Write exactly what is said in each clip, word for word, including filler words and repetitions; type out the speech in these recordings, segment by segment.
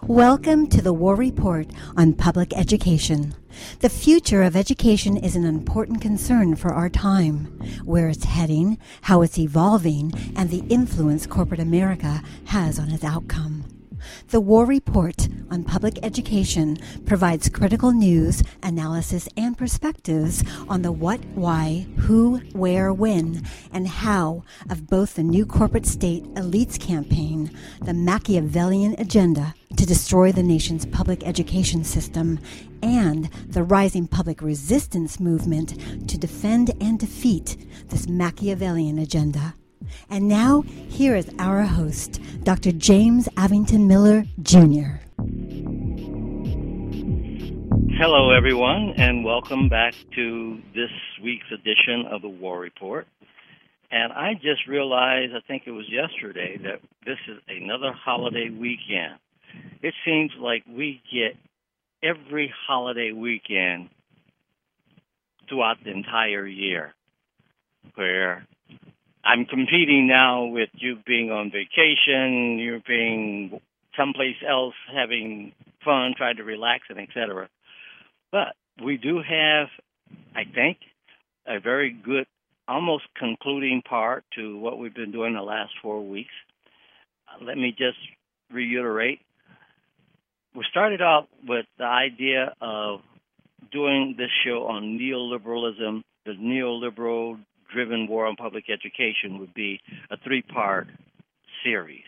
Welcome to the War Report on Public Education. The future of education is an important concern for our time. Where it's heading, how it's evolving, and the influence corporate America has on its outcome. The War Report on Public Education provides critical news, analysis, and perspectives on the what, why, who, where, when, and how of both the new corporate state elites campaign, the Machiavellian agenda to destroy the nation's public education system, and the rising public resistance movement to defend and defeat this Machiavellian agenda. And now, here is our host, Doctor James Avington Miller, Junior Hello, everyone, and welcome back to this week's edition of the War Report. And I just realized, I think it was yesterday, that this is another holiday weekend. It seems like we get every holiday weekend throughout the entire year, where I'm competing now with you being on vacation, you being someplace else having fun, trying to relax, and et cetera. But we do have, I think, a very good, almost concluding part to what we've been doing the last four weeks. Uh, let me just reiterate. We started off with the idea of doing this show on neoliberalism, the neoliberal driven war on public education would be a three-part series.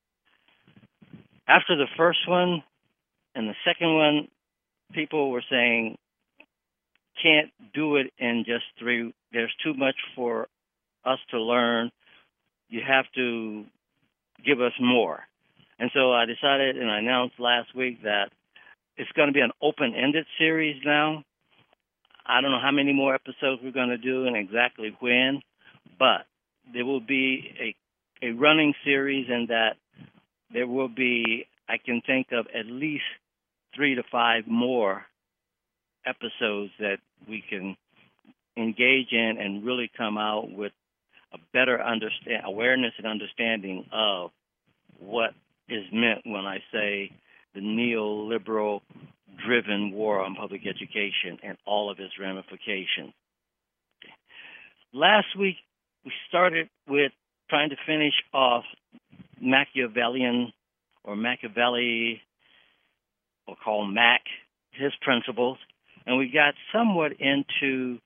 After the first one and the second one, people were saying, can't do it in just three. There's too much for us to learn. You have to give us more. And so I decided and I announced last week that it's going to be an open-ended series now. I don't know how many more episodes we're going to do and exactly when, but there will be a, a running series in that there will be, I can think of at least three to five more episodes that we can engage in and really come out with a better understand, awareness and understanding of what is meant when I say the neoliberal driven war on public education and all of its ramifications. Okay. Last week, we started with trying to finish off Machiavellian or Machiavelli, or call Mac, his principles, and we got somewhat into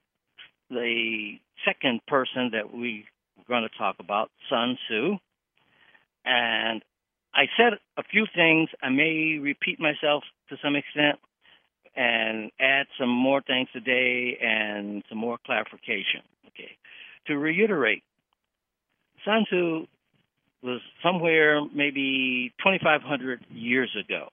the second person that we were going to talk about, Sun Tzu. And I said a few things. I may repeat myself to some extent and add some more things today and some more clarification. Okay. To reiterate, Sun Tzu was somewhere maybe twenty-five hundred years ago.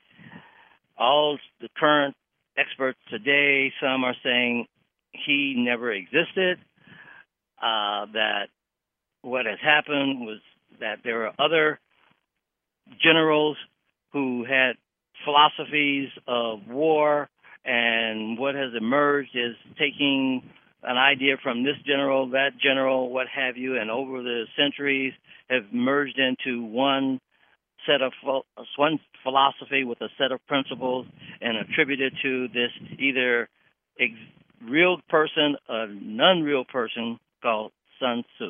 All the current experts today, some are saying he never existed, uh, that what has happened was that there are other generals who had philosophies of war, and what has emerged is taking an idea from this general, that general, what have you, and over the centuries have merged into one set of one philosophy with a set of principles and attributed to this either ex- real person or non-real person called Sun Tzu.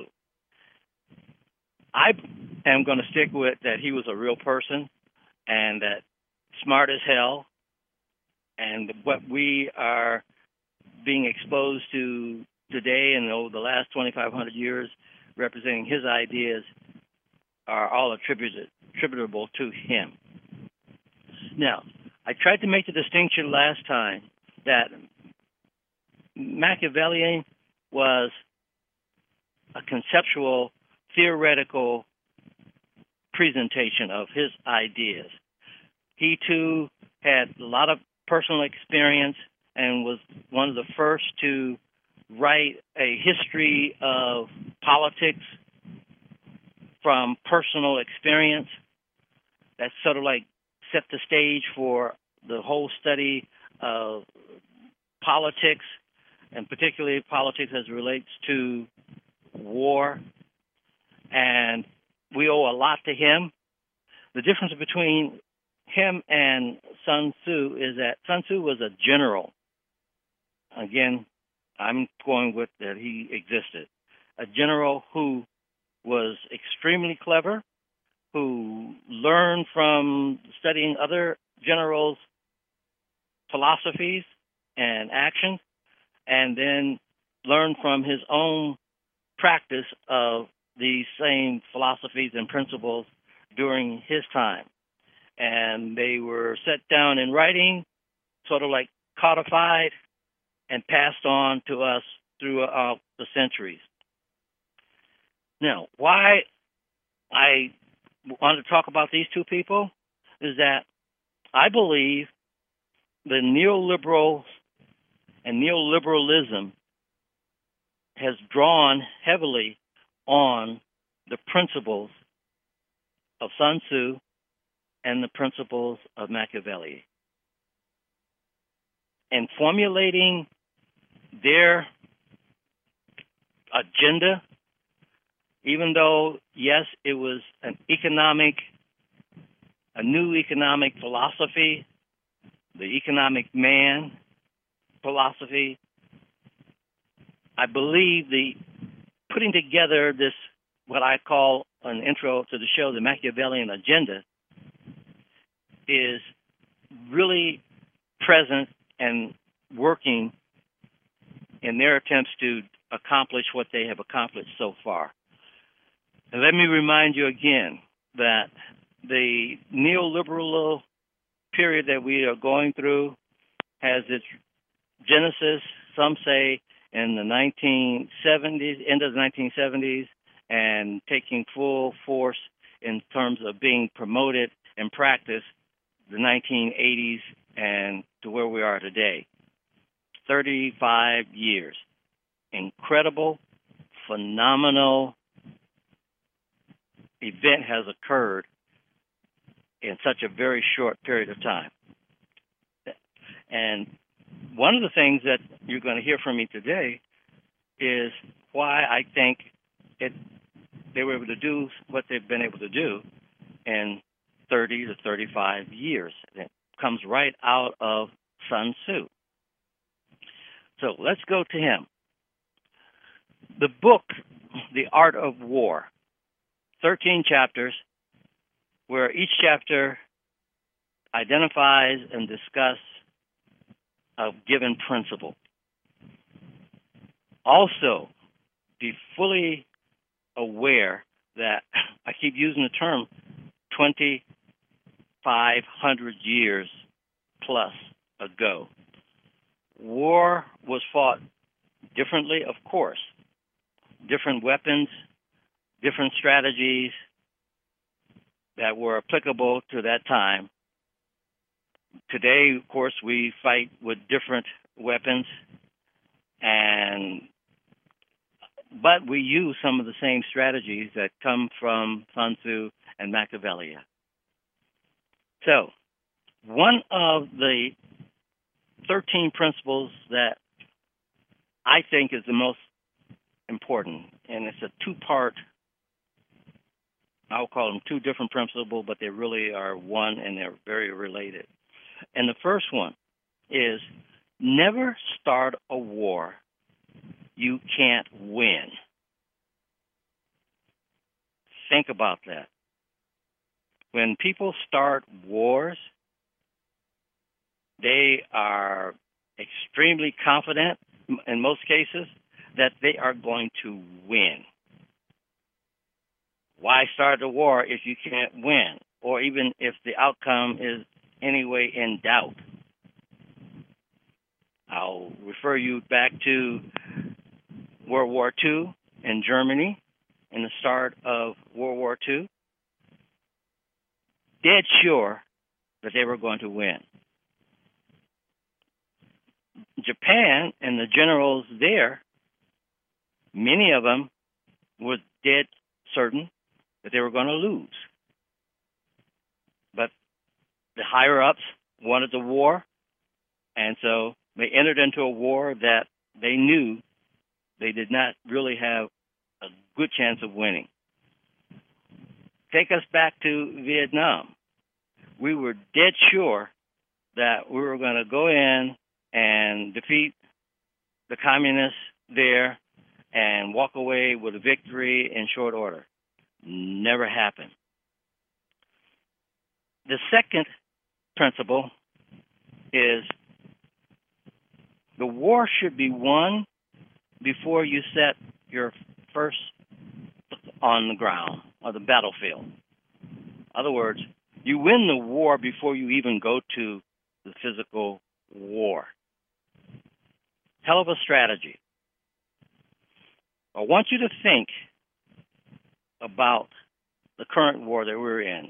I am going to stick with that he was a real person and that smart as hell, and what we are being exposed to today and over the last twenty-five hundred years representing his ideas are all attributed, attributable to him. Now, I tried to make the distinction last time that Machiavellian was a conceptual, theoretical presentation of his ideas. He, too, had a lot of personal experience and was one of the first to write a history of politics from personal experience. That sort of like set the stage for the whole study of politics, and particularly politics as it relates to war. And we owe a lot to him. The difference between him and Sun Tzu is that Sun Tzu was a general. Again, I'm going with that he existed. A general who was extremely clever, who learned from studying other generals' philosophies and actions, and then learned from his own practice of these same philosophies and principles during his time. And they were set down in writing, sort of like codified, and passed on to us throughout the centuries. Now, why I want to talk about these two people is that I believe the neoliberal and neoliberalism has drawn heavily on the principles of Sun Tzu and the principles of Machiavelli. And formulating their agenda, even though, yes, it was an economic, a new economic philosophy, the economic man philosophy, I believe the putting together this, what I call an intro to the show, the Machiavellian agenda, is really present and working in their attempts to accomplish what they have accomplished so far. And let me remind you again that the neoliberal period that we are going through has its genesis, some say, in the nineteen seventies, end of the nineteen seventies, and taking full force in terms of being promoted and practiced the nineteen eighties and to where we are today. thirty-five years. Incredible, phenomenal event has occurred in such a very short period of time. And one of the things that you're going to hear from me today is why I think it, they were able to do what they've been able to do in thirty to thirty-five years. It comes right out of Sun Tzu. So let's go to him. The book, The Art of War, thirteen chapters, where each chapter identifies and discusses a given principle. Also, be fully aware that I keep using the term twenty-five hundred years plus ago. War was fought differently, of course. Different weapons, different strategies that were applicable to that time. Today, of course, we fight with different weapons, and but we use some of the same strategies that come from Sun Tzu and Machiavelli. So, one of the thirteen principles that I think is the most important, and it's a two-part, I'll call them two different principles, but they really are one and they're very related. And the first one is never start a war you can't win. Think about that. When people start wars, they are extremely confident, in most cases, that they are going to win. Why start a war if you can't win, or even if the outcome is anyway in doubt? I'll refer you back to World War Two in Germany, in the start of World War Two. Dead sure that they were going to win. Japan and the generals there, many of them were dead certain that they were going to lose. But the higher-ups wanted the war, and so they entered into a war that they knew they did not really have a good chance of winning. Take us back to Vietnam. we were dead sure that we were going to go in and defeat the communists there and walk away with a victory in short order. Never happened. The second principle is the war should be won before you set your first on the ground or the battlefield. In other words, you win the war before you even go to the physical war. Hell of a strategy. I want you to think about the current war that we're in.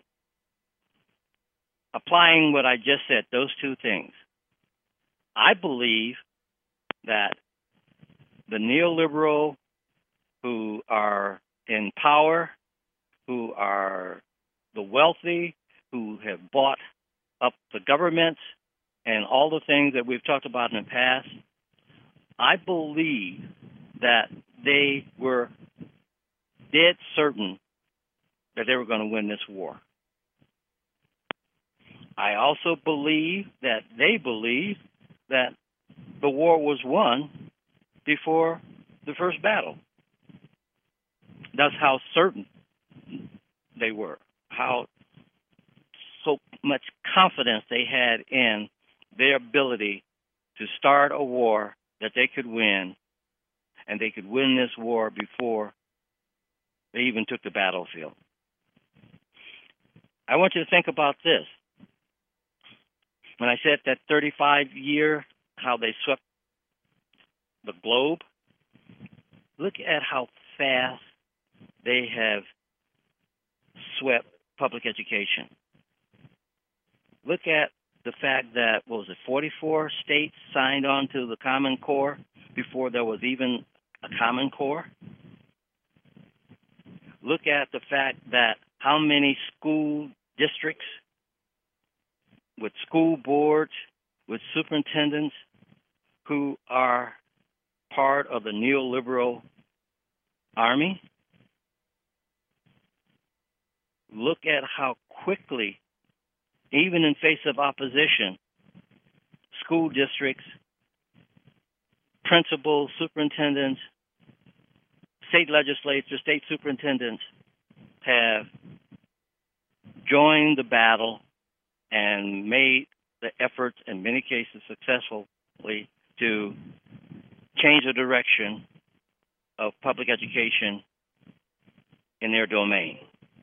Applying what I just said, those two things. I believe that the neoliberal who are in power, who are the wealthy, who have bought up the governments and all the things that we've talked about in the past, I believe that they were dead certain that they were going to win this war. I also believe that they believe that the war was won before the first battle. That's how certain they were, how so much confidence they had in their ability to start a war that they could win, and they could win this war before they even took the battlefield. I want you to think about this. When I said that thirty-five year, how they swept the globe, look at how fast they have swept public education. Look at the fact that, what was it, forty-four states signed on to the Common Core before there was even a Common Core. Look at the fact that how many school districts with school boards, with superintendents who are part of the neoliberal army. Look at how quickly, even in face of opposition, school districts, principals, superintendents, state legislatures, state superintendents have joined the battle and made the efforts, in many cases successfully, to change the direction of public education in their domain.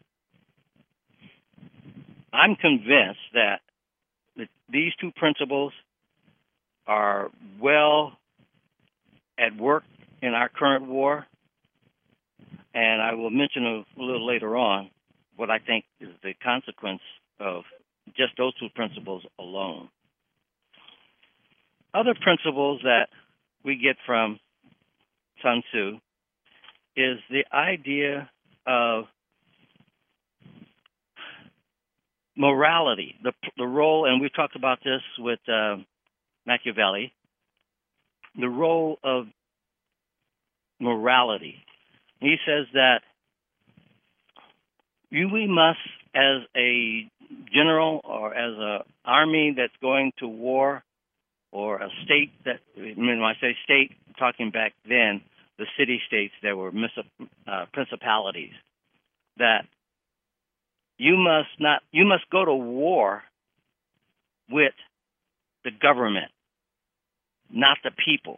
I'm convinced that these two principles are well at work in our current war, and I will mention a little later on what I think is the consequence of just those two principles alone. Other principles that we get from Sun Tzu is the idea of morality, the, the role, and we've talked about this with uh, Machiavelli, the role of morality. He says that you, we must, as a general or as an army that's going to war, or a state that, when I say state, I'm talking back then, the city-states that were uh, principalities, that you must not, you must go to war with the government, not the people.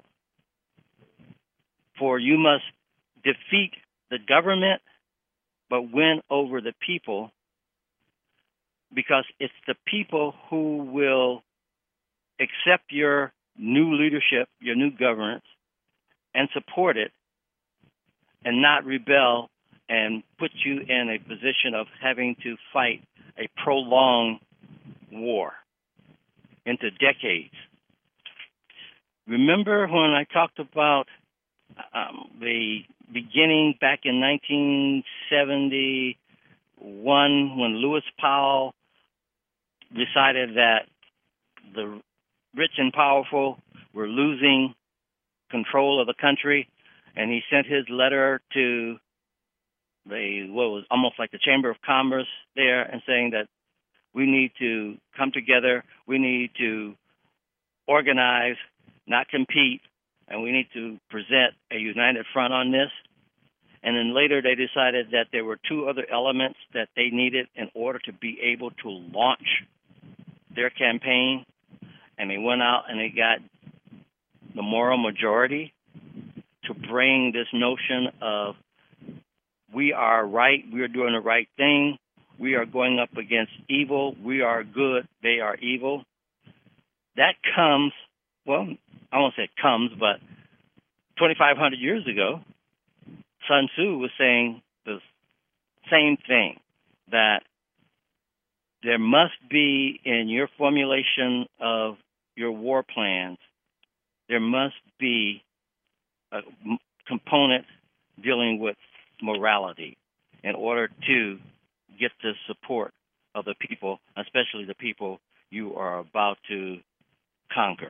For you must defeat the government, but win over the people, because it's the people who will accept your new leadership, your new governance, and support it, and not rebel and put you in a position of having to fight a prolonged war into decades. Remember when I talked about um, the beginning back in nineteen seventy-one, when Lewis Powell decided that the rich and powerful were losing control of the country, and he sent his letter to the, what was almost like the Chamber of Commerce there, and saying that We need to come together. We need to organize, not compete, and we need to present a united front on this. And then later they decided that there were two other elements that they needed in order to be able to launch their campaign. And they went out and they got the moral majority to bring this notion of we are right, we are doing the right thing, we are going up against evil, we are good, they are evil. That comes, well, I won't say it comes, but twenty-five hundred years ago, Sun Tzu was saying the same thing, that there must be in your formulation of your war plans, there must be a component dealing with morality in order to get the support of the people, especially the people you are about to conquer.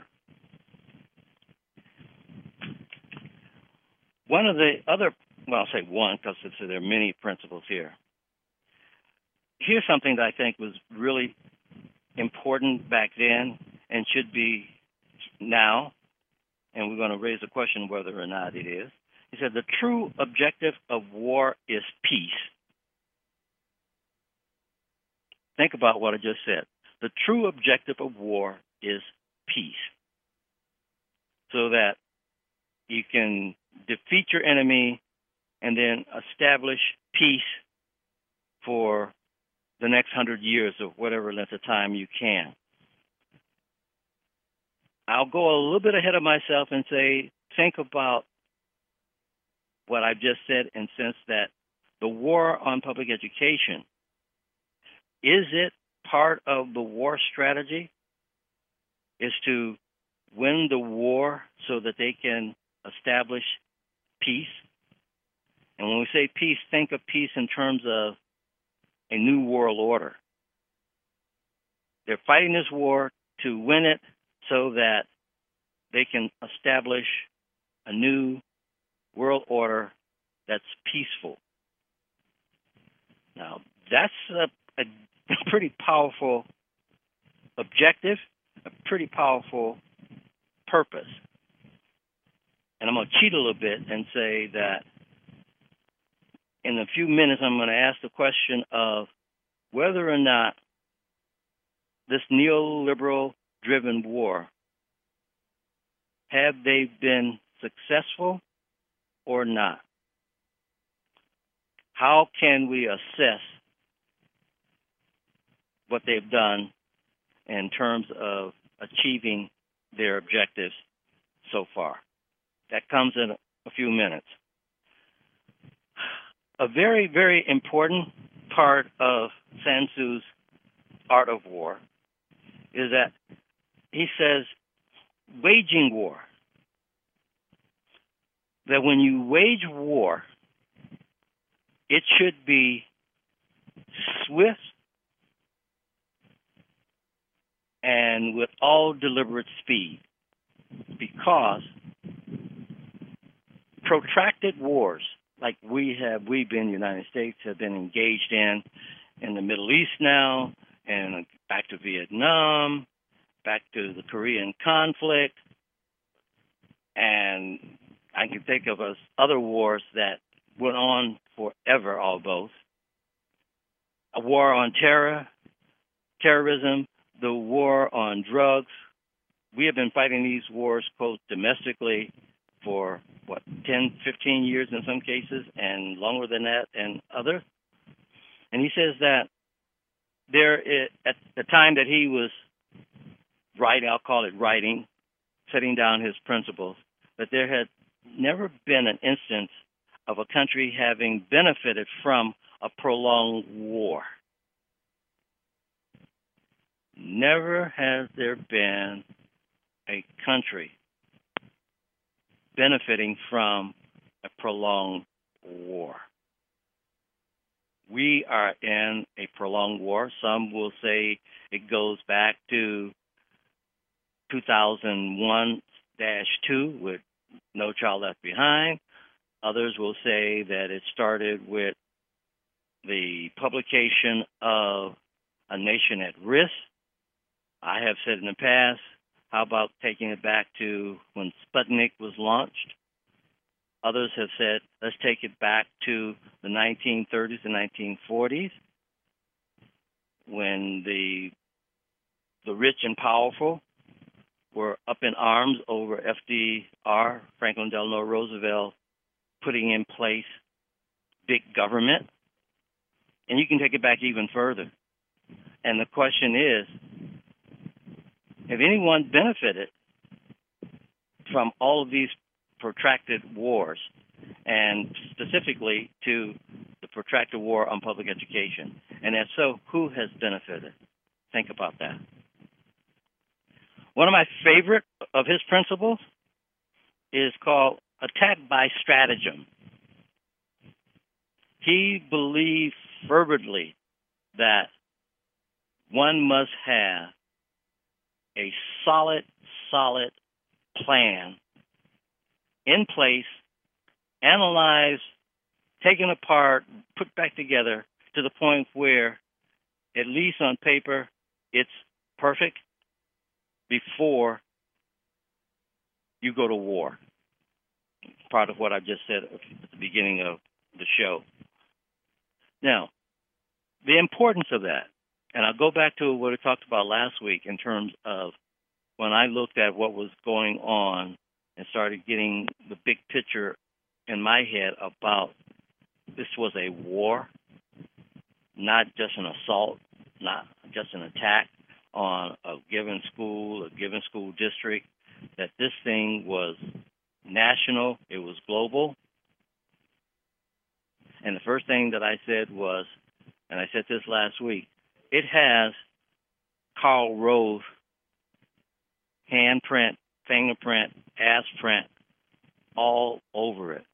One of the other, well, I'll say one because there are many principles here. Here's something that I think was really important back then and should be now, and we're going to raise the question whether or not it is. He said, the true objective of war is peace. Think about what I just said. The true objective of war is peace. So that you can defeat your enemy and then establish peace for the next hundred years or whatever length of time you can. I'll go a little bit ahead of myself and say, think about what I've just said in the sense that the war on public education, is it part of the war strategy? Is to win the war so that they can establish peace? And when we say peace, think of peace in terms of a new world order. They're fighting this war to win it so that they can establish a new world order that's peaceful. Now, that's a, a pretty powerful objective, a pretty powerful purpose. And I'm going to cheat a little bit and say that in a few minutes I'm going to ask the question of whether or not this neoliberal-driven war, have they been successful or not? How can we assess what they've done in terms of achieving their objectives so far? That comes in a few minutes. A very, very important part of Sun Tzu's Art of War is that he says waging war, that when you wage war, it should be swift and with all deliberate speed, because protracted wars like we have, we being the United States, have been engaged in in the Middle East now, and back to Vietnam, back to the Korean conflict, and I can think of us other wars that went on forever almost. A war on terror, terrorism, the war on drugs. We have been fighting these wars, quote, domestically for, what, ten, fifteen years in some cases, and longer than that in others. And he says that there, is, at the time that he was writing, I'll call it writing, setting down his principles, that there had never been an instance of a country having benefited from a prolonged war. Never has there been a country benefiting from a prolonged war. We are in a prolonged war. Some will say it goes back to two thousand one dash two with No Child Left Behind. Others will say that it started with the publication of a nation at risk. I have said in the past, how about taking it back to when Sputnik was launched? Others have said, let's take it back to the nineteen thirties and nineteen forties, when the the rich and powerful were up in arms over F D R, Franklin Delano Roosevelt, putting in place big government. And you can take it back even further. And the question is, have anyone benefited from all of these protracted wars, and specifically to the protracted war on public education? And if so, who has benefited? Think about that. One of my favorite of his principles is called attack by stratagem. He believed fervently that one must have a solid, solid plan in place, analyzed, taken apart, put back together to the point where, at least on paper, it's perfect before you go to war. Part of what I just said at the beginning of the show. Now, the importance of that, and I'll go back to what we talked about last week in terms of when I looked at what was going on and started getting the big picture in my head about this was a war, not just an assault, not just an attack on a given school, a given school district, that this thing was national, it was global. And the first thing that I said was, and I said this last week, it has Karl Rove handprint, fingerprint, ass print all over it.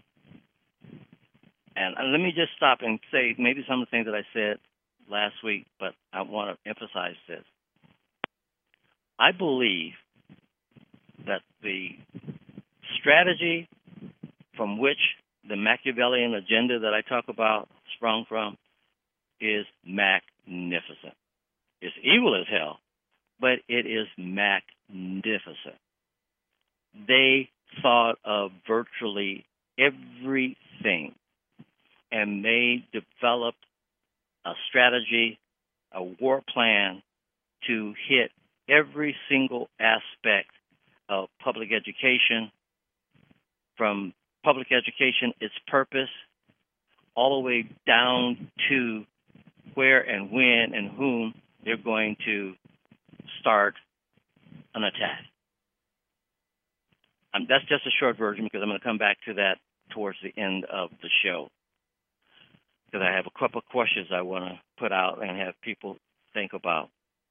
And let me just stop and say maybe some of the things that I said last week, but I want to emphasize this. I believe that the strategy from which the Machiavellian agenda that I talk about sprung from is magnificent. It's evil as hell, but it is magnificent. They thought of virtually everything, and they developed a strategy, a war plan to hit every single aspect of public education, from public education, its purpose, all the way down to where and when and whom they're going to start an attack. Um, that's just a short version because I'm going to come back to that towards the end of the show, because I have a couple of questions I want to put out and have people think about.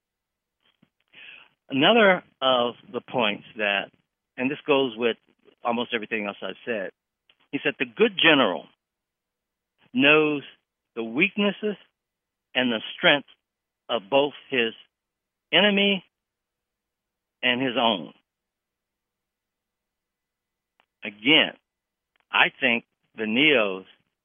Another of the points that, and this goes with almost everything else I've said, he said the good general knows the weaknesses and the strength of both his enemy and his own. Again, I think the Neos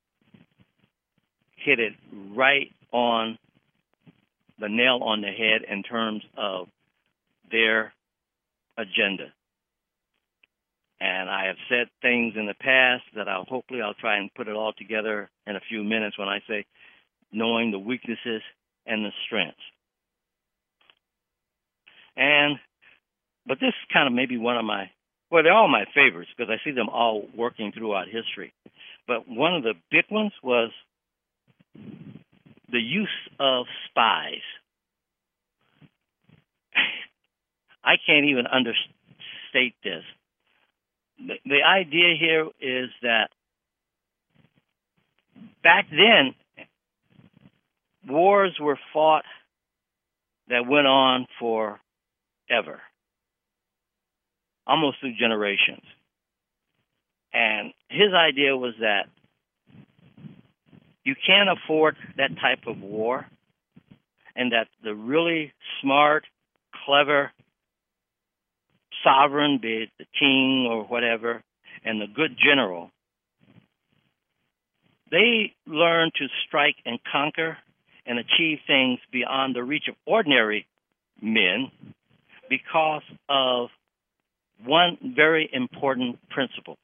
hit it right on the nail on the head in terms of their agenda. And I have said things in the past that I'll hopefully I'll try and put it all together in a few minutes when I say knowing the weaknesses and the strengths. And, but this is kind of maybe one of my, well, they're all my favorites because I see them all working throughout history. But one of the big ones was the use of spies. I can't even understate this. The, the idea here is that back then, wars were fought that went on forever, almost through generations. And his idea was that you can't afford that type of war, and that the really smart, clever sovereign, be it the king or whatever, and the good general, they learn to strike and conquer and achieve things beyond the reach of ordinary men because of one very important principle: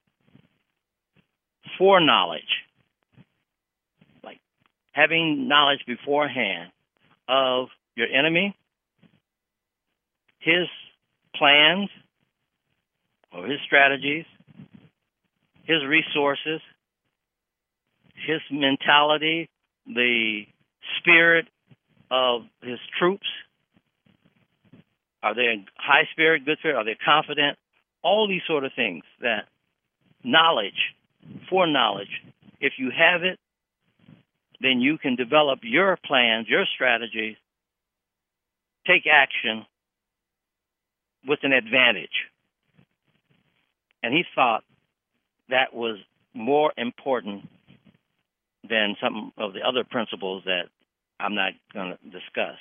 foreknowledge. Like having knowledge beforehand of your enemy, his plans or his strategies, his resources, his mentality, the spirit of his troops. Are they in high spirit, good spirit? Are they confident? All these sort of things. That knowledge, foreknowledge, if you have it, then you can develop your plans, your strategies, take action with an advantage. And he thought that was more important than some of the other principles that I'm not going to discuss.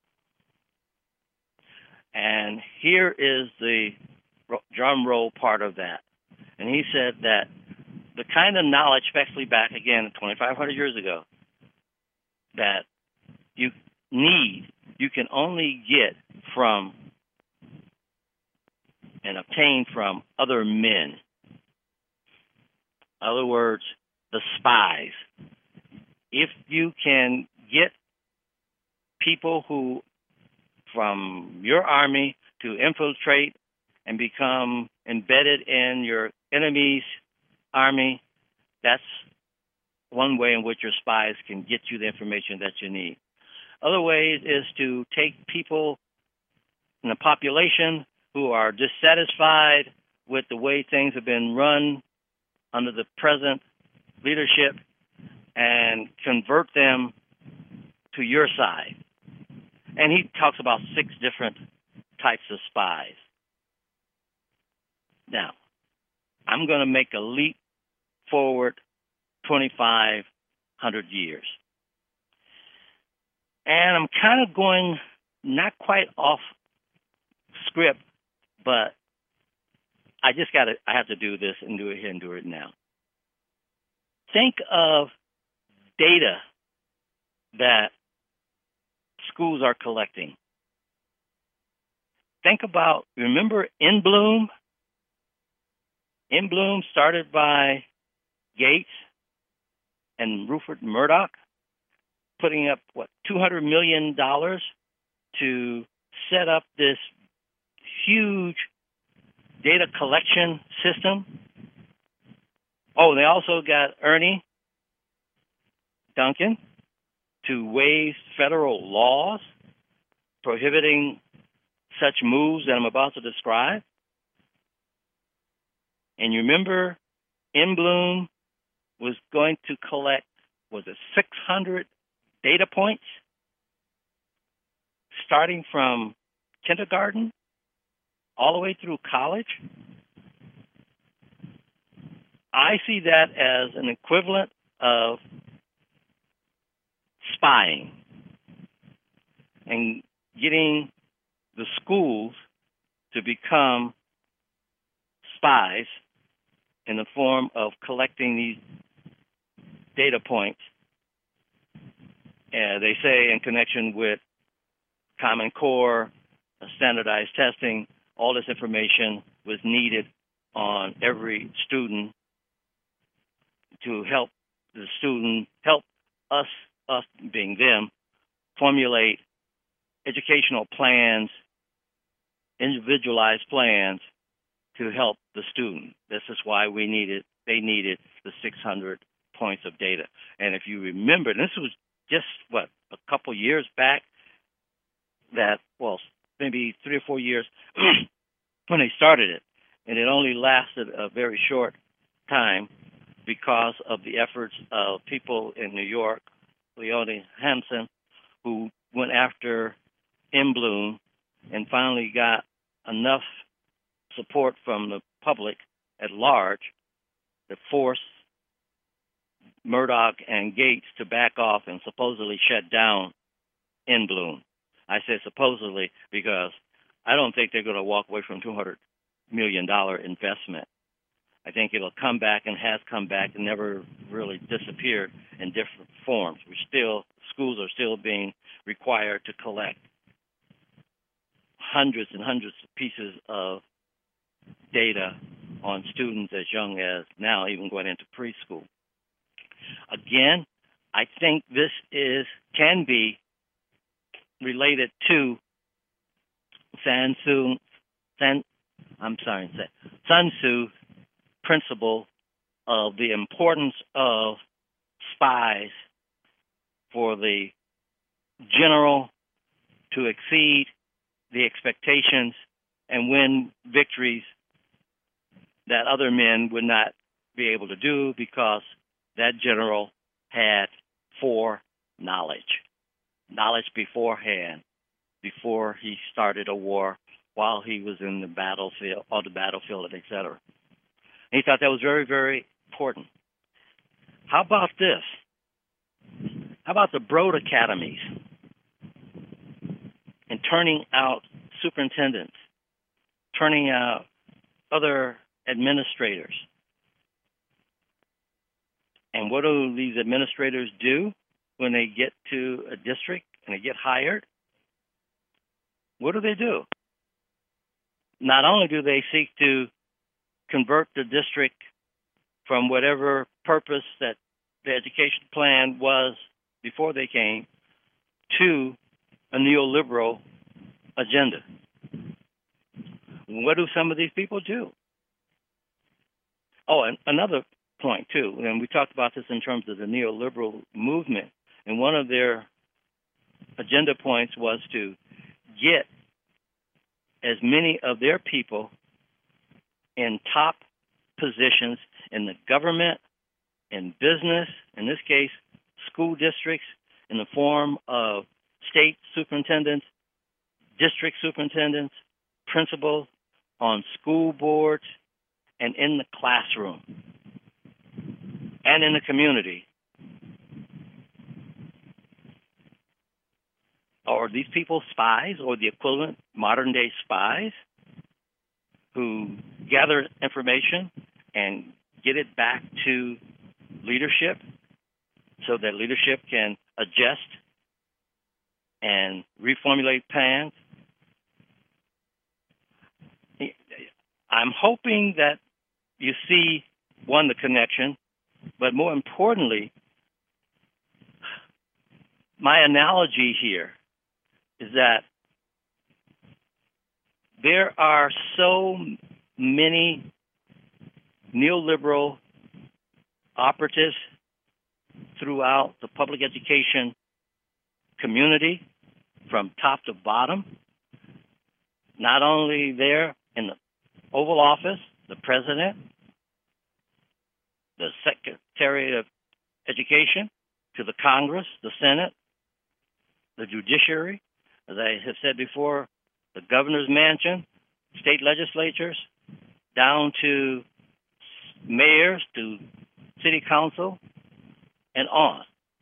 And here is the drum roll part of that. And he said that the kind of knowledge, especially back again twenty-five hundred years ago, that you need, you can only get from and obtain from other men. In other words, the spies. If you can get people who, from your army, to infiltrate and become embedded in your enemy's army, that's one way in which your spies can get you the information that you need. Other ways is to take people in the population who are dissatisfied with the way things have been run under the present leadership and convert them to your side. And he talks about six different types of spies. Now, I'm going to make a leap forward twenty-five hundred years. And I'm kind of going not quite off script, but I just got to, I have to do this and do it here and do it now. Think of data that schools are collecting. Think about, remember InBloom? InBloom started by Gates and Rupert Murdoch, putting up, what, two hundred million dollars to set up this huge data collection system. Oh, they also got Ernie Duncan to waive federal laws prohibiting such moves that I'm about to describe. And you remember InBloom was going to collect, was it six hundred data points, starting from kindergarten all the way through college? I see that as an equivalent of spying and getting the schools to become spies in the form of collecting these data points. Uh, they say in connection with Common Core, uh, standardized testing, all this information was needed on every student to help the student, help us, us being them, formulate educational plans, individualized plans to help the student. This is why we needed, they needed the six hundred points of data. And if you remember, and this was just, what, a couple years back, that, well, maybe three or four years when they started it. And it only lasted a very short time because of the efforts of people in New York, Leone Hansen, who went after InBloom and finally got enough support from the public at large to force Murdoch and Gates to back off and supposedly shut down InBloom. I say supposedly because I don't think they're going to walk away from two hundred million dollars investment. I think it'll come back and has come back and never really disappeared in different forms. We still, schools are still being required to collect hundreds and hundreds of pieces of data on students as young as now, even going into preschool. Again, I think this is can be related to Sun Tzu, Sun, I'm sorry, Sun Tzu principle of the importance of spies for the general to exceed the expectations and win victories that other men would not be able to do because that general had foreknowledge, knowledge beforehand, before he started a war, while he was in the battlefield, on the battlefield, et cetera. And he thought that was very, very important. How about this? How about the Broad Academies and turning out superintendents, turning out other administrators? And what do these administrators do when they get to a district and they get hired? What do they do? Not only do they seek to convert the district from whatever purpose that the education plan was before they came to a neoliberal agenda. What do some of these people do? Oh, and another point, too, and we talked about this in terms of the neoliberal movement, and one of their agenda points was to get as many of their people in top positions in the government, in business, in this case, school districts, in the form of state superintendents, district superintendents, principals, on school boards, and in the classroom, and in the community. Are these people spies, or the equivalent modern-day spies, who gather information and get it back to leadership so that leadership can adjust and reformulate plans? I'm hoping that you see, one, the connection, but more importantly, my analogy here is that there are so many neoliberal operatives throughout the public education community, from top to bottom, not only there in the Oval Office, the President, the Secretary of Education, to the Congress, the Senate, the judiciary, as I have said before, the governor's mansion, state legislatures, down to mayors, to city council, and on.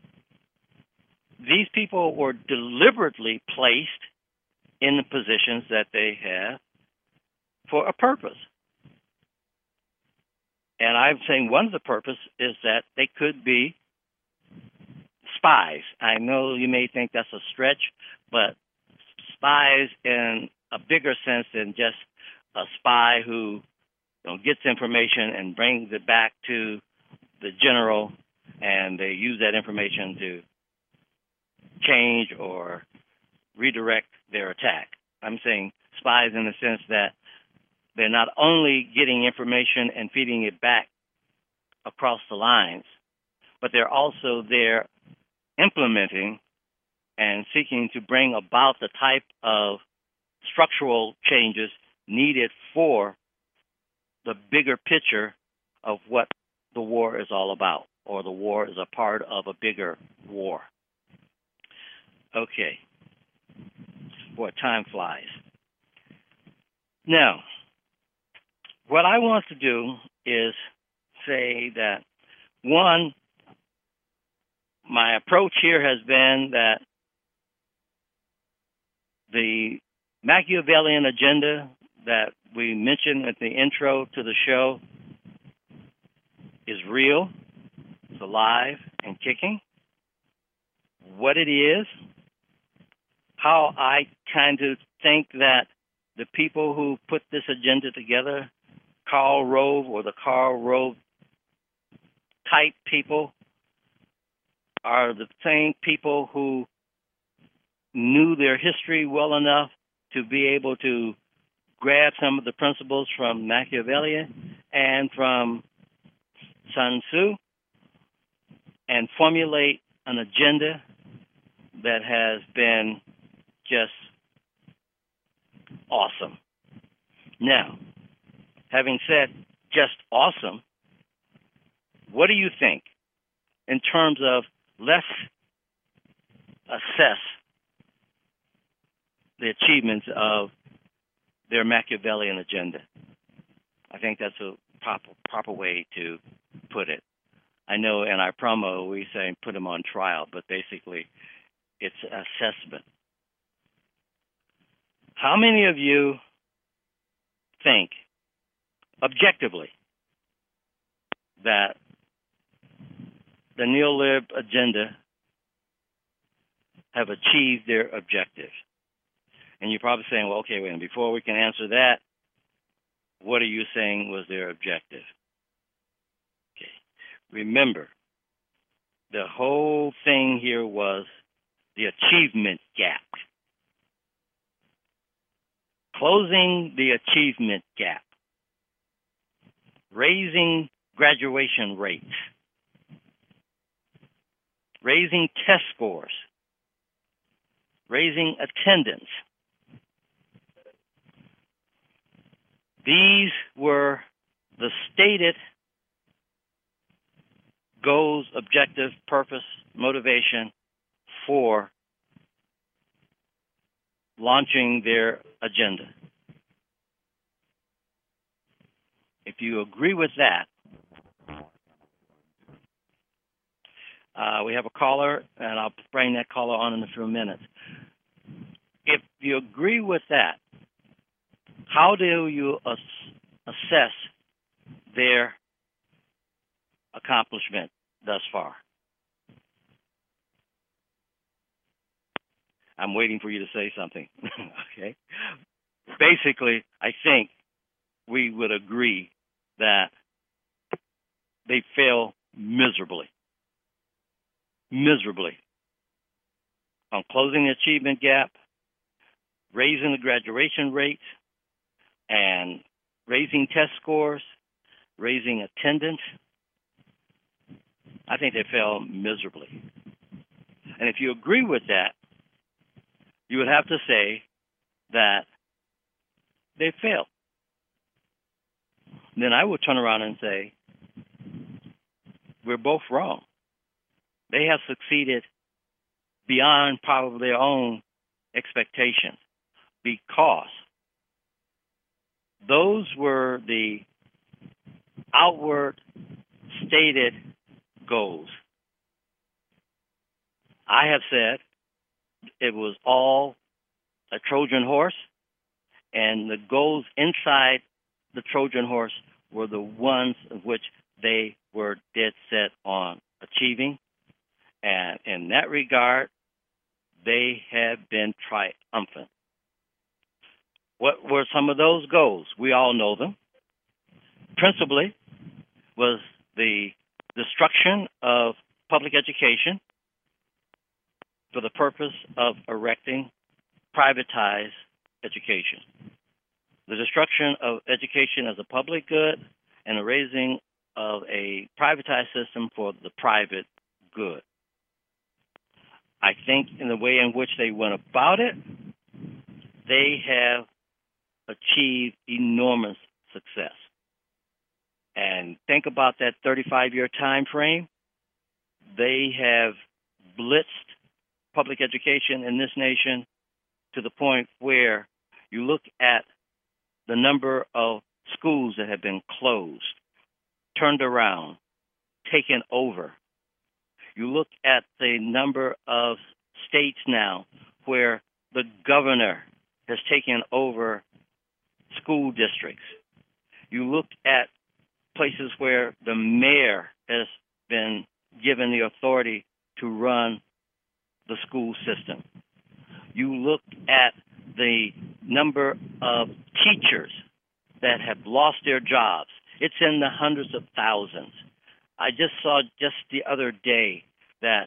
These people were deliberately placed in the positions that they have for a purpose. And I'm saying one of the purposes is that they could be spies. I know you may think that's a stretch, but spies in a bigger sense than just a spy who, you know, gets information and brings it back to the general, and they use that information to change or redirect their attack. I'm saying spies in the sense that they're not only getting information and feeding it back across the lines, but they're also there implementing and seeking to bring about the type of structural changes needed for the bigger picture of what the war is all about, or the war is a part of a bigger war. Okay. Boy, time flies. Now, what I want to do is say that, one, my approach here has been that the Machiavellian agenda that we mentioned at the intro to the show is real, it's alive and kicking. what it is, how I kind of think that the people who put this agenda together, Karl Rove or the Karl Rove type people, are the same people who knew their history well enough to be able to grab some of the principles from Machiavelli and from Sun Tzu and formulate an agenda that has been just awesome. Now, having said just awesome, what do you think in terms of let's assess the achievements of their Machiavellian agenda? I think that's a proper, proper way to put it. I know in our promo we say put them on trial, but basically it's assessment. How many of you think objectively that the neo-lib agenda have achieved their objective? And you're probably saying, well, okay, wait, before we can answer that, what are you saying was their objective? Okay. Remember, the whole thing here was the achievement gap. Closing the achievement gap. Raising graduation rates. Raising test scores. Raising attendance. These were the stated goals, objective, purpose, motivation for launching their agenda. If you agree with that, uh, we have a caller, and I'll bring that caller on in a few minutes. If you agree with that, how do you ass- assess their accomplishment thus far? I'm waiting for you to say something. Okay. Basically, I think we would agree that they fail miserably, miserably on closing the achievement gap, raising the graduation rate, and raising test scores, raising attendance. I think they fail miserably. And if you agree with that, you would have to say that they failed. Then I would turn around and say, we're both wrong. They have succeeded beyond probably their own expectations because those were the outward stated goals. I have said it was all a Trojan horse, and the goals inside the Trojan horse were the ones of which they were dead set on achieving. And in that regard, they have been triumphant. What were some of those goals? We all know them. Principally was the destruction of public education for the purpose of erecting privatized education. The destruction of education as a public good and the raising of a privatized system for the private good. I think in the way in which they went about it, they have achieved enormous success. And think about that thirty-five-year time frame. They have blitzed public education in this nation to the point where you look at the number of schools that have been closed, turned around, taken over. You look at the number of states now where the governor has taken over school districts. You look at places where the mayor has been given the authority to run the school system. You look at the number of teachers that have lost their jobs. It's in the hundreds of thousands. I just saw just the other day that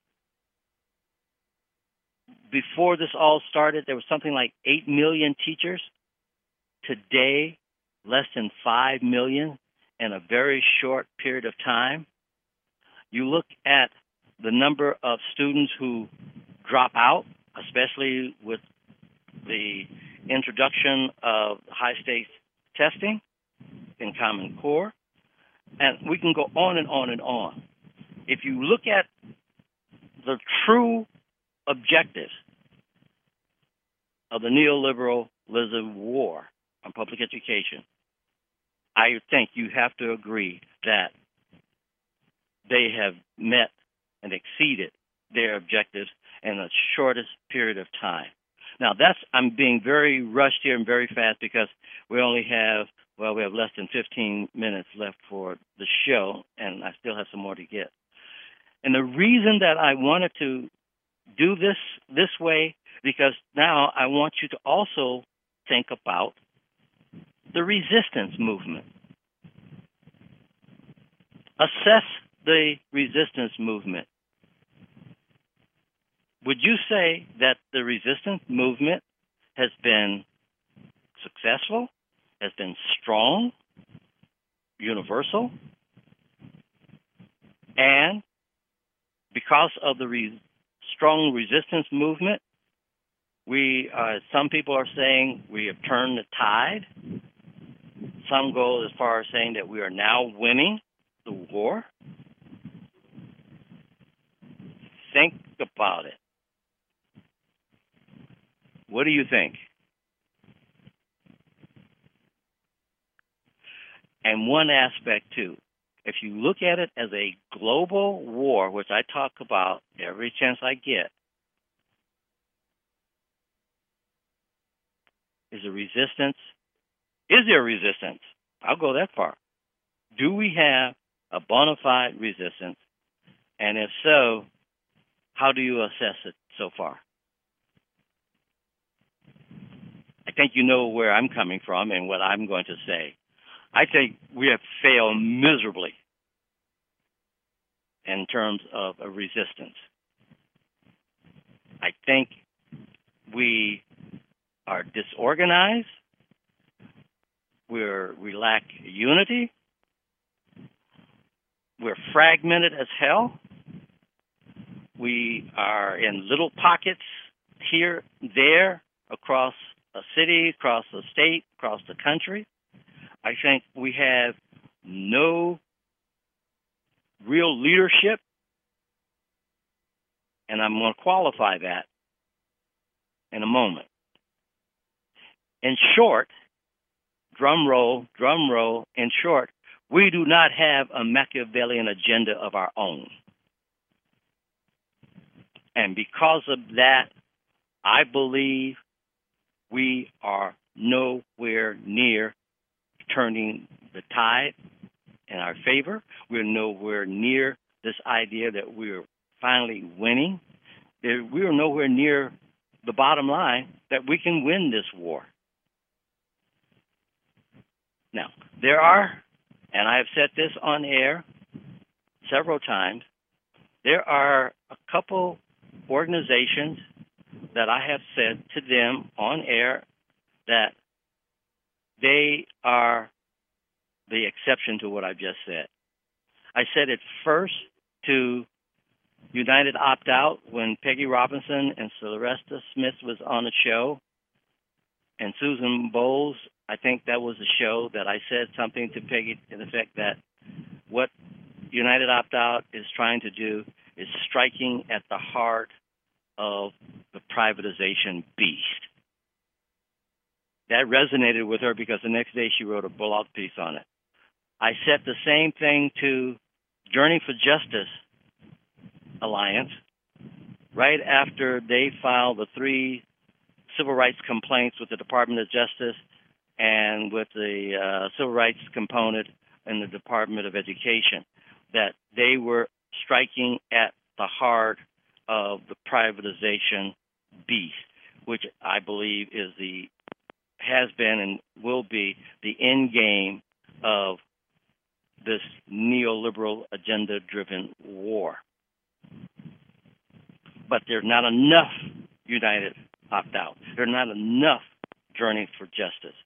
before this all started, there was something like eight million teachers. Today, less than five million in a very short period of time. You look at the number of students who drop out, especially with the introduction of high-stakes testing in Common Core, and we can go on and on and on. If you look at the true objectives of the neoliberalism war on public education, I think you have to agree that they have met and exceeded their objectives in the shortest period of time. Now, that's I'm being very rushed here and very fast because we only have, well, we have less than fifteen minutes left for the show, and I still have some more to get. And the reason that I wanted to do this this way, because now I want you to also think about the resistance movement. Assess the resistance movement. Would you say that the resistance movement has been successful, has been strong, universal, and because of the re- strong resistance movement, we, uh, some people are saying we have turned the tide. Some go as far as saying that we are now winning the war. Think about it. What do you think? And one aspect, too, if you look at it as a global war, which I talk about every chance I get, is a resistance. Is there resistance? I'll go that far. Do we have a bona fide resistance? And if so, how do you assess it so far? I think you know where I'm coming from and what I'm going to say. I think we have failed miserably in terms of a resistance. I think we are disorganized. We're, we lack unity. We're fragmented as hell. We are in little pockets here, there, across a city, across a state, across the country. I think we have no real leadership, and I'm going to qualify that in a moment. In short, drum roll, drum roll, in short, we do not have a Machiavellian agenda of our own. And because of that, I believe we are nowhere near turning the tide in our favor. We're nowhere near this idea that we're finally winning. We are nowhere near the bottom line that we can win this war. Now, there are, and I have said this on air several times, there are a couple organizations that I have said to them on air that they are the exception to what I've just said. I said it first to United Opt-Out when Peggy Robinson and Sylvester Smith was on the show, and Susan Bowles, I think that was a show that I said something to Peggy to the effect that what United Opt-Out is trying to do is striking at the heart of the privatization beast. That resonated with her because the next day she wrote a blog piece on it. I said the same thing to Journey for Justice Alliance right after they filed the three civil rights complaints with the Department of Justice and with the uh, civil rights component in the Department of Education, that they were striking at the heart of the privatization beast, which I believe is the has been and will be the end game of this neoliberal agenda-driven war. But there's not enough United opt-out. There's not enough journey for justice.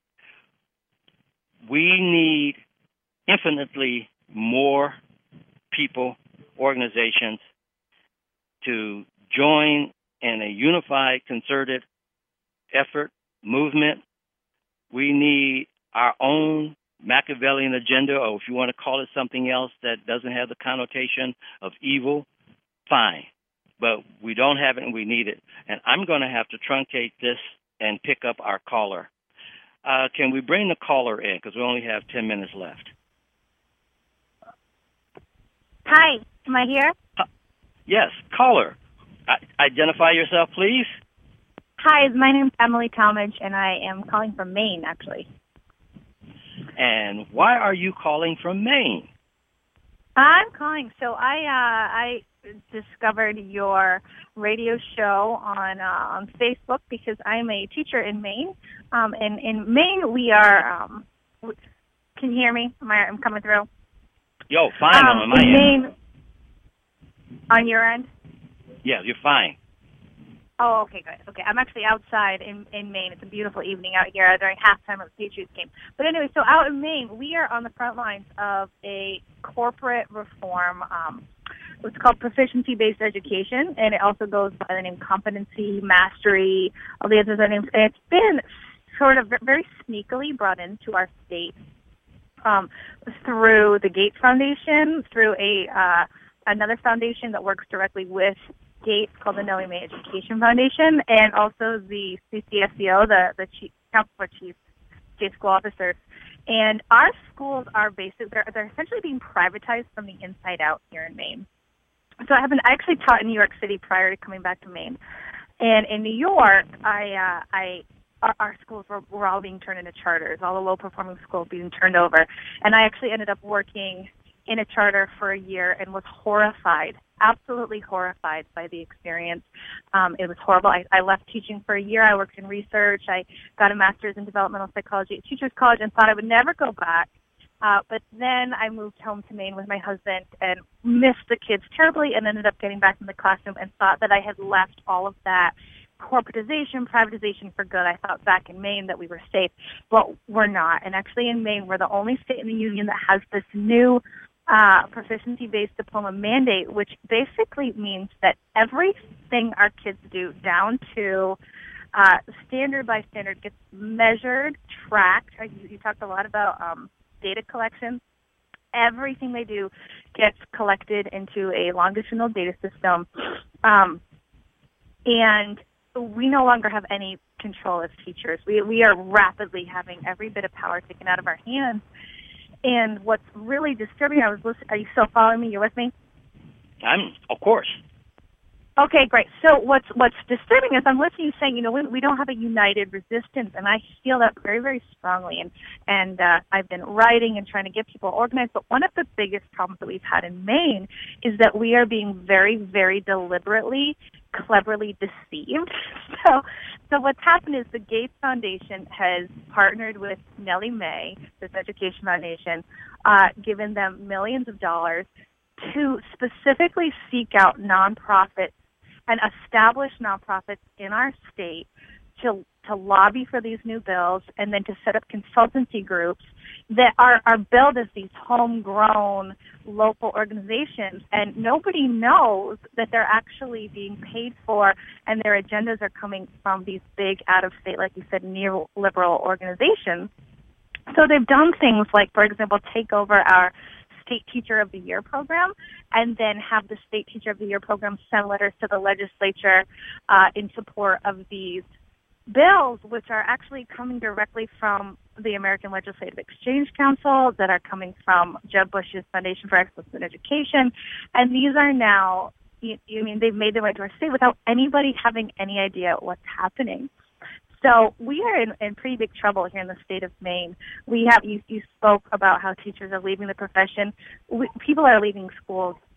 We need infinitely more people, organizations to join in a unified, concerted effort, movement. We need our own Machiavellian agenda, or if you want to call it something else that doesn't have the connotation of evil, fine. But we don't have it and we need it. And I'm going to have to truncate this and pick up our caller. Uh, can we bring the caller in? Because we only have ten minutes left. Hi, am I here? Uh, yes, caller. I- identify yourself, please. Hi, my name's Emily Talmadge, and I am calling from Maine, actually. And why are you calling from Maine? I'm calling. So I uh, I discovered your radio show on uh, on Facebook because I'm a teacher in Maine. Um, and in Maine, we are. Um, can you hear me? Am I? I'm coming through. Yo, fine um, on my in end. Maine, on your end. Yeah, you're fine. Oh, okay, good. Okay, I'm actually outside in, in Maine. It's a beautiful evening out here during halftime of the Patriots game. But anyway, so out in Maine, we are on the front lines of a corporate reform. Um, it's called proficiency-based education, and it also goes by the name competency, mastery, all the other names. And it's been sort of very sneakily brought into our state um, through the Gates Foundation, through a uh, another foundation that works directly with Gates called the Nellie Mae Education Foundation, and also the C C S C O, the, the Chief, Council for Chief State School Officers. And our schools are basic, they're, they're essentially being privatized from the inside out here in Maine. So I haven't, I actually taught in New York City prior to coming back to Maine. And in New York, I, uh, I, our, our schools were, were all being turned into charters, all the low-performing schools being turned over. And I actually ended up working in a charter for a year and was horrified, absolutely horrified by the experience. Um, it was horrible. I, I left teaching for a year. I worked in research. I got a master's in developmental psychology at Teachers College and thought I would never go back. Uh, but then I moved home to Maine with my husband and missed the kids terribly and ended up getting back in the classroom and thought that I had left all of that corporatization, privatization for good. I thought back in Maine that we were safe, but we're not. And actually in Maine, we're the only state in the union that has this new Uh, proficiency-based diploma mandate, which basically means that everything our kids do down to uh, standard by standard gets measured, tracked. You, you talked a lot about um, data collection. Everything they do gets collected into a longitudinal data system, um, and we no longer have any control as teachers. We, we are rapidly having every bit of power taken out of our hands. And what's really disturbing, I was listening, are you still following me? You're with me? I'm, of course. Okay, great. So what's what's disturbing is I'm listening to you saying, you know, we, we don't have a united resistance, and I feel that very, very strongly. And, and uh, I've been writing and trying to get people organized, but one of the biggest problems that we've had in Maine is that we are being very, very deliberately, cleverly deceived. So so what's happened is the Gates Foundation has partnered with Nellie Mae, this education foundation, uh, given them millions of dollars to specifically seek out nonprofits and establish nonprofits in our state to to lobby for these new bills and then to set up consultancy groups that are, are billed as these homegrown local organizations, and nobody knows that they're actually being paid for and their agendas are coming from these big out-of-state, like you said, neoliberal organizations. So they've done things like, for example, take over our State Teacher of the Year program and then have the State Teacher of the Year program send letters to the legislature uh, in support of these bills, which are actually coming directly from the American Legislative Exchange Council, that are coming from Jeb Bush's Foundation for Excellence in Education. And these are now, you, you mean, they've made their way to our state without anybody having any idea what's happening. So we are in, in pretty big trouble here in the state of Maine. We have, you, you spoke about how teachers are leaving the profession. We, people are leaving schools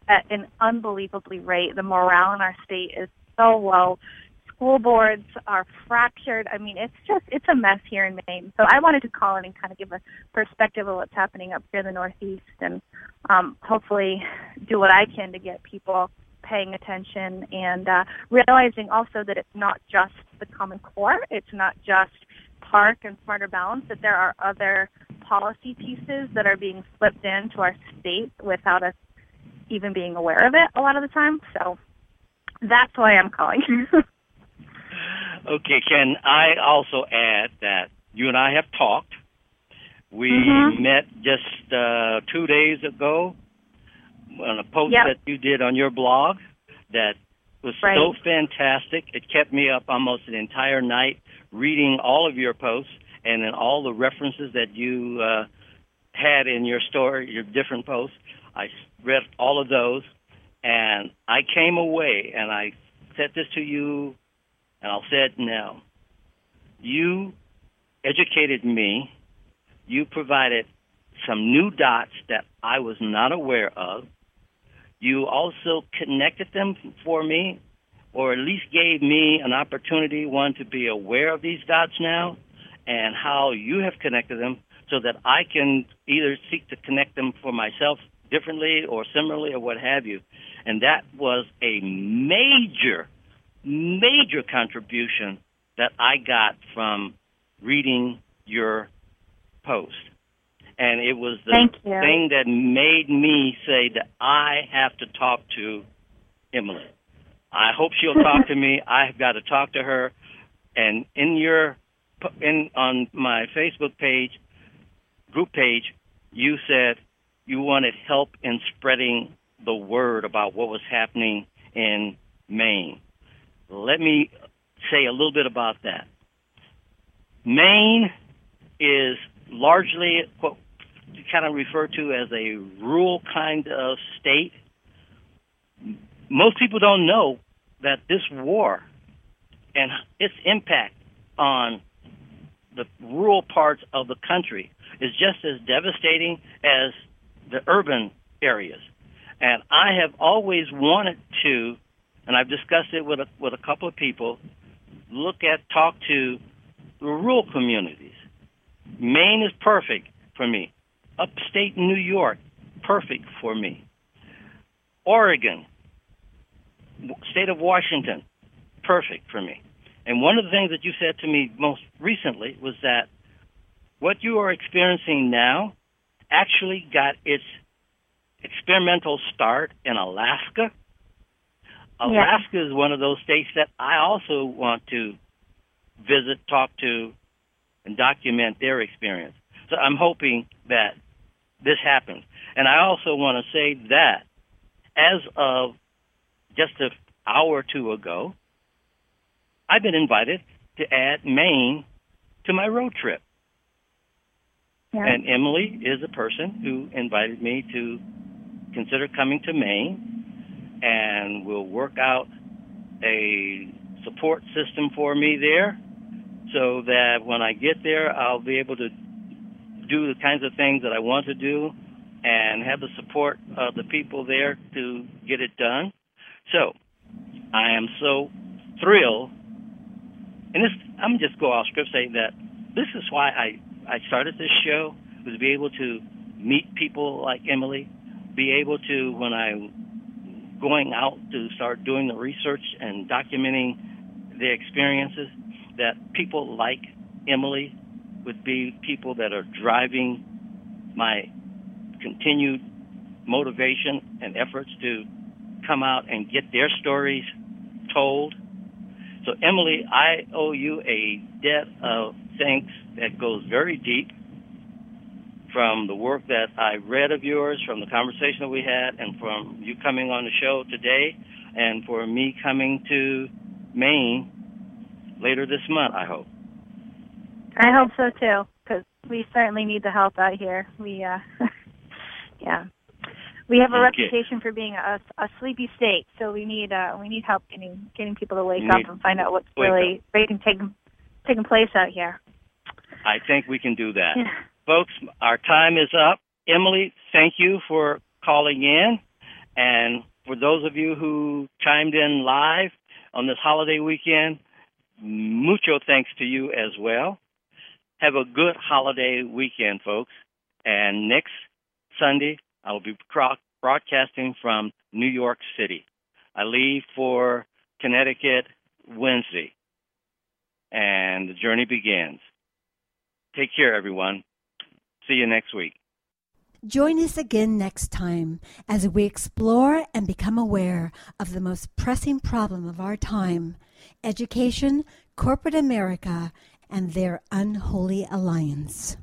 at an unbelievably rate. The morale in our state is so low. School boards are fractured. I mean, it's just, it's a mess here in Maine. So I wanted to call in and kind of give a perspective of what's happening up here in the Northeast, and um, hopefully do what I can to get people paying attention and uh, realizing also that it's not just the Common Core, it's not just Park and Smarter Balance, that there are other policy pieces that are being slipped into our state without us even being aware of it a lot of the time. So that's why I'm calling. Okay, can I also add that you and I have talked. We mm-hmm. met just uh, two days ago on a post yep. that you did on your blog that was right. so fantastic. It kept me up almost an entire night reading all of your posts and then all the references that you uh, had in your story, your different posts. I read all of those, and I came away, and I said this to you, and I'll say it now. You educated me. You provided some new dots that I was not aware of. You also connected them for me, or at least gave me an opportunity, one, to be aware of these dots now and how you have connected them so that I can either seek to connect them for myself differently or similarly or what have you. And that was a major, major contribution that I got from reading your post. And it was the thing that made me say that I have to talk to Emily. I hope she'll talk to me. I've got to talk to her. And in your, in on my Facebook page, group page, you said you wanted help in spreading the word about what was happening in Maine. Let me say a little bit about that. Maine is largely what you kind of refer to as a rural kind of state. Most people don't know that this war and its impact on the rural parts of the country is just as devastating as the urban areas. And I have always wanted to, and I've discussed it with a, with a couple of people, look at, talk to the rural communities. Maine is perfect for me. Upstate New York, perfect for me. Oregon, state of Washington, perfect for me. And one of the things that you said to me most recently was that what you are experiencing now actually got its experimental start in Alaska. Alaska yeah. is one of those states that I also want to visit, talk to, and document their experience. So I'm hoping that this happens. And I also want to say that as of just an hour or two ago, I've been invited to add Maine to my road trip. Yeah. And Emily is a person who invited me to consider coming to Maine, and we'll work out a support system for me there so that when I get there, I'll be able to do the kinds of things that I want to do and have the support of the people there to get it done. So I am so thrilled. And this, I'm just go off script saying that this is why I, I started this show, was to be able to meet people like Emily, be able to, when I'm going out to start doing the research and documenting the experiences, that people like Emily would be people that are driving my continued motivation and efforts to come out and get their stories told. So, Emily, I owe you a debt of thanks that goes very deep from the work that I read of yours, from the conversation that we had, and from you coming on the show today, and for me coming to Maine later this month, I hope. I hope so, too, because we certainly need the help out here. We, uh, yeah. We have a okay. reputation for being a, a sleepy state, so we need uh, we need help getting getting people to wake up and find out what's really taking taking place out here. I think we can do that. Yeah. Folks, our time is up. Emily, thank you for calling in, And for those of you who chimed in live on this holiday weekend, mucho thanks to you as well. Have a good holiday weekend, folks. And next Sunday, I will be broadcasting from New York City. I leave for Connecticut Wednesday, and the journey begins. Take care, everyone. See you next week. Join us again next time as we explore and become aware of the most pressing problem of our time, education, corporate America, and their unholy alliance.